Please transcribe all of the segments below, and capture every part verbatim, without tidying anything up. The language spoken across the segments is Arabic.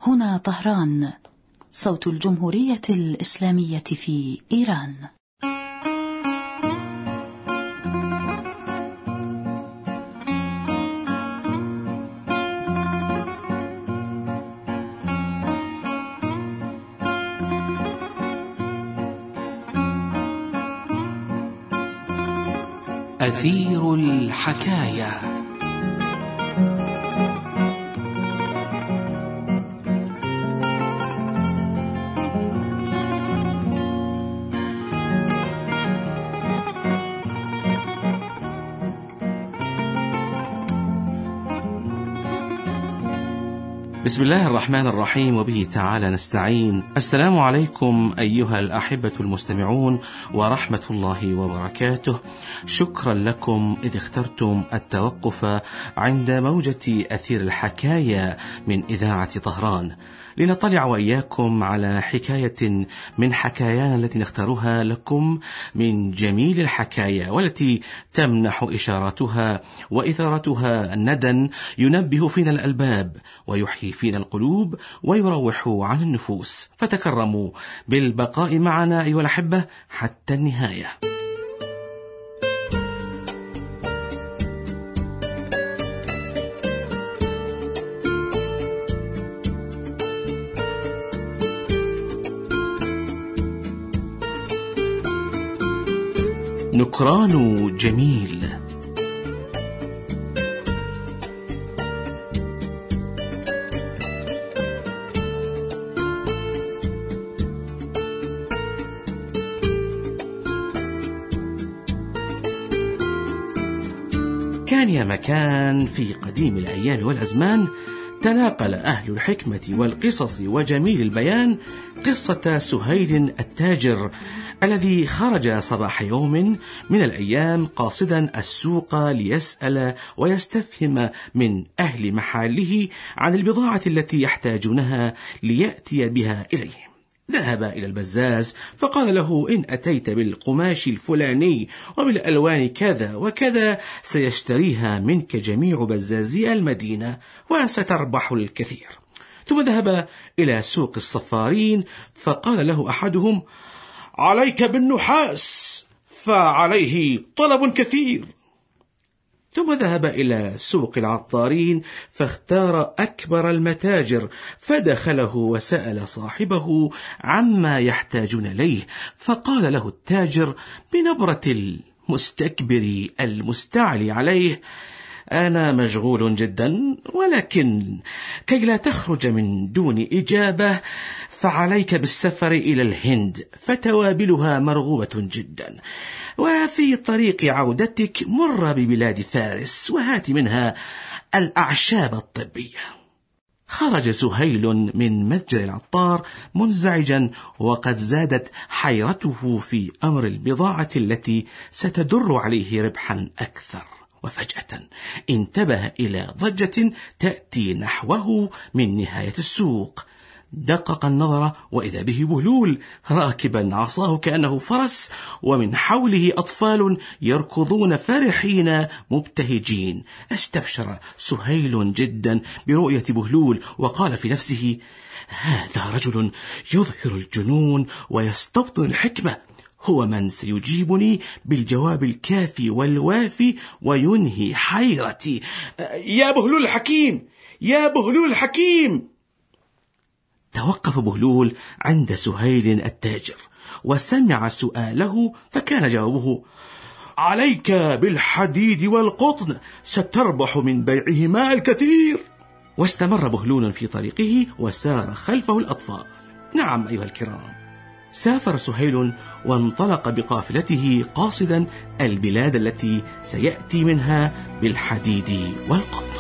هنا طهران، صوت الجمهورية الإسلامية في إيران. أثير الحكاية. بسم الله الرحمن الرحيم، وبه تعالى نستعين. السلام عليكم أيها الأحبة المستمعون ورحمة الله وبركاته. شكرا لكم إذ اخترتم التوقف عند موجة أثير الحكاية من إذاعة طهران لنطلع وإياكم على حكاية من حكايانا التي نختارها لكم من جميل الحكاية، والتي تمنح إشاراتها وإثارتها ندى ينبه فينا الألباب ويحيي فينا القلوب ويروح عن النفوس. فتكرموا بالبقاء معنا أيها الأحبة حتى النهاية. نكران جميل. كان يا مكان في قديم الأيام والأزمان تناقل أهل الحكمة والقصص وجميل البيان قصة سهيل التاجر الذي خرج صباح يوم من الأيام قاصدا السوق ليسأل ويستفهم من أهل محله عن البضاعة التي يحتاجونها ليأتي بها إليه. ذهب إلى البزاز فقال له: إن أتيت بالقماش الفلاني وبالألوان كذا وكذا سيشتريها منك جميع بزازي المدينة وستربح الكثير. ثم ذهب إلى سوق الصفارين فقال له أحدهم: عليك بالنحاس فعليه طلب كثير. ثم ذهب إلى سوق العطارين فاختار أكبر المتاجر فدخله وسأل صاحبه عما يحتاجون إليه، فقال له التاجر بنبرة المستكبر المستعلي عليه: أنا مشغول جدا، ولكن كي لا تخرج من دون إجابة فعليك بالسفر إلى الهند، فتوابلها مرغوبة جدا، وفي طريق عودتك مر ببلاد فارس وهات منها الأعشاب الطبية. خرج سهيل من متجر العطار منزعجا، وقد زادت حيرته في أمر البضاعة التي ستدر عليه ربحا أكثر. وفجأة انتبه إلى ضجة تأتي نحوه من نهاية السوق. دقق النظر وإذا به بهلول راكبا عصاه كأنه فرس، ومن حوله أطفال يركضون فرحين مبتهجين. استبشر سهيل جدا برؤية بهلول وقال في نفسه: هذا رجل يظهر الجنون ويستبطن الحكمة، هو من سيجيبني بالجواب الكافي والوافي وينهي حيرتي. يا بهلول الحكيم، يا بهلول الحكيم. توقف بهلول عند سهيل التاجر وسمع سؤاله، فكان جوابه: عليك بالحديد والقطن، ستربح من بيعهما الكثير. واستمر بهلول في طريقه وسار خلفه الأطفال. نعم أيها الكرام، سافر سهيل وانطلق بقافلته قاصدا البلاد التي سيأتي منها بالحديد والقطن.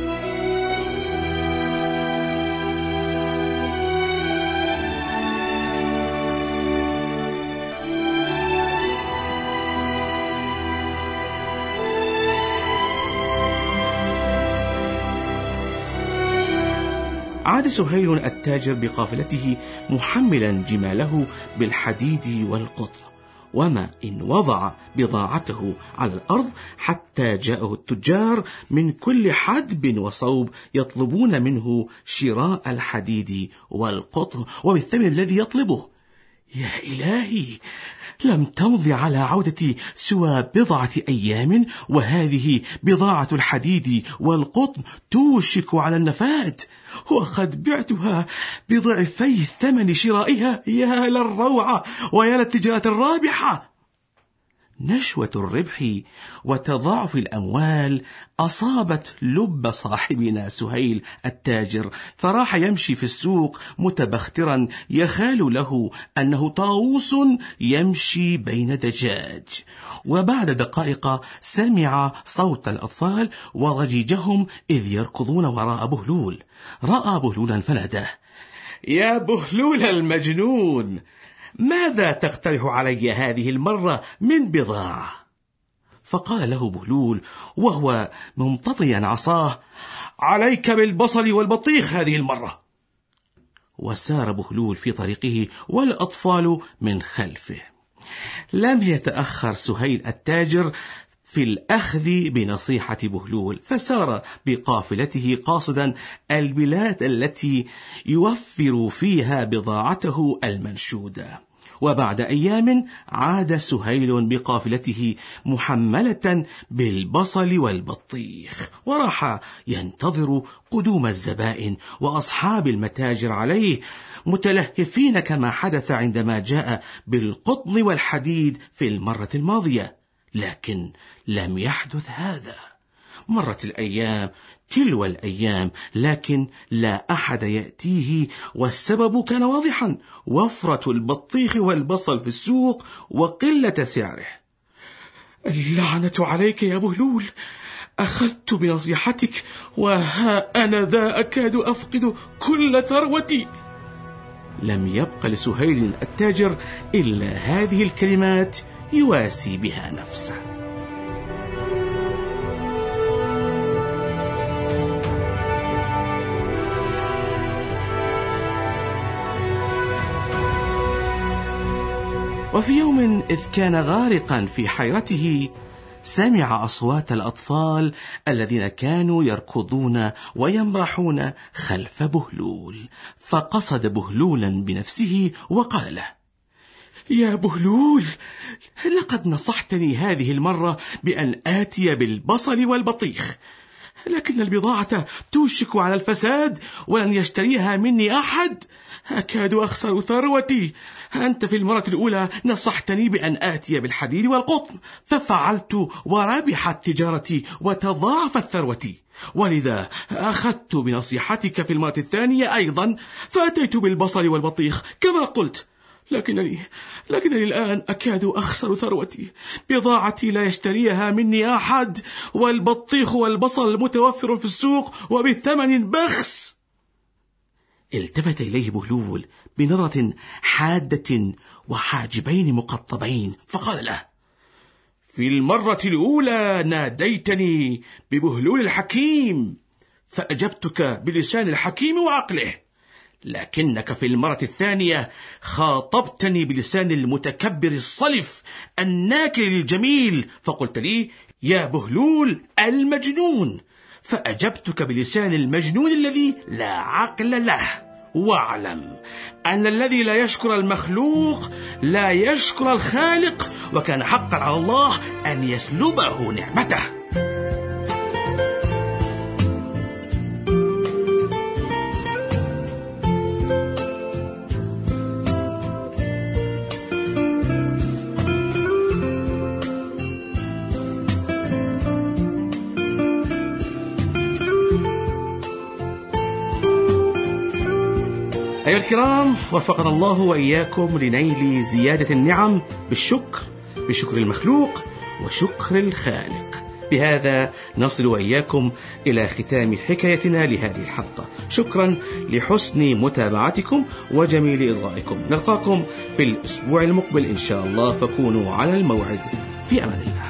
عاد سهيل التاجر بقافلته محملا جماله بالحديد والقطن، وما إن وضع بضاعته على الأرض حتى جاءه التجار من كل حدب وصوب يطلبون منه شراء الحديد والقطن وبالثمن الذي يطلبه. يا إلهي، لم تمض على عودتي سوى بضعة أيام، وهذه بضاعة الحديد والقطن توشك على النفاد، وقد بعتها بضعفي ثمن شرائها. يا للروعة ويا للتجارة الرابحة. نشوة الربح وتضاعف الأموال أصابت لب صاحبنا سهيل التاجر، فراح يمشي في السوق متبخترا يخال له أنه طاووس يمشي بين دجاج. وبعد دقائق سمع صوت الأطفال وضجيجهم إذ يركضون وراء بهلول. رأى بهلولا فناداه: يا بهلول المجنون، ماذا تقترح علي هذه المرة من بضاعة؟ فقال له بهلول وهو ممتطيا عصاه: عليك بالبصل والبطيخ هذه المرة. وسار بهلول في طريقه والأطفال من خلفه. لم يتأخر سهيل التاجر في الأخذ بنصيحة بهلول، فسار بقافلته قاصدا البلاد التي يوفر فيها بضاعته المنشودة. وبعد أيام عاد سهيل بقافلته محملة بالبصل والبطيخ، وراح ينتظر قدوم الزبائن وأصحاب المتاجر عليه متلهفين كما حدث عندما جاء بالقطن والحديد في المرة الماضية. لكن لم يحدث هذا. مرت الأيام تلو الأيام، لكن لا أحد يأتيه، والسبب كان واضحا: وفرة البطيخ والبصل في السوق وقلة سعره. اللعنة عليك يا بهلول، أخذت بنصيحتك وها أنا ذا أكاد أفقد كل ثروتي. لم يبق لسهيل التاجر إلا هذه الكلمات يواسي بها نفسه: وفي يوم إذ كان غارقا في حيرته سمع أصوات الأطفال الذين كانوا يركضون ويمرحون خلف بهلول، فقصد بهلولا بنفسه وقال له: يا بهلول، لقد نصحتني هذه المرة بأن آتي بالبصل والبطيخ، لكن البضاعة توشك على الفساد ولن يشتريها مني أحد. أكاد أخسر ثروتي. أنت في المرة الأولى نصحتني بأن آتي بالحديد والقطن، ففعلت وربحت تجارتي وتضاعفت ثروتي، ولذا أخذت بنصيحتك في المرة الثانية أيضا فأتيت بالبصل والبطيخ كما قلت. لكنني لكنني الآن أكاد أخسر ثروتي. بضاعتي لا يشتريها مني أحد، والبطيخ والبصل متوفر في السوق وبثمن بخس. التفت إليه بهلول بنظرة حادة وحاجبين مقطبين، فقال له: في المرة الأولى ناديتني ببهلول الحكيم، فأجبتك بلسان الحكيم وعقله، لكنك في المرة الثانية خاطبتني بلسان المتكبر الصلف الناكر للجميل، فقلت لي: يا بهلول المجنون، فأجبتك بلسان المجنون الذي لا عقل له. واعلم أن الذي لا يشكر المخلوق لا يشكر الخالق، وكان حقا على الله أن يسلبه نعمته. أيها الكرام، وفقنا الله وإياكم لنيل زيادة النعم بالشكر، بشكر المخلوق وشكر الخالق. بهذا نصل وإياكم إلى ختام حكايتنا لهذه الحلقة. شكرا لحسن متابعتكم وجميل إصغائكم. نلقاكم في الأسبوع المقبل إن شاء الله، فكونوا على الموعد. في أمان الله.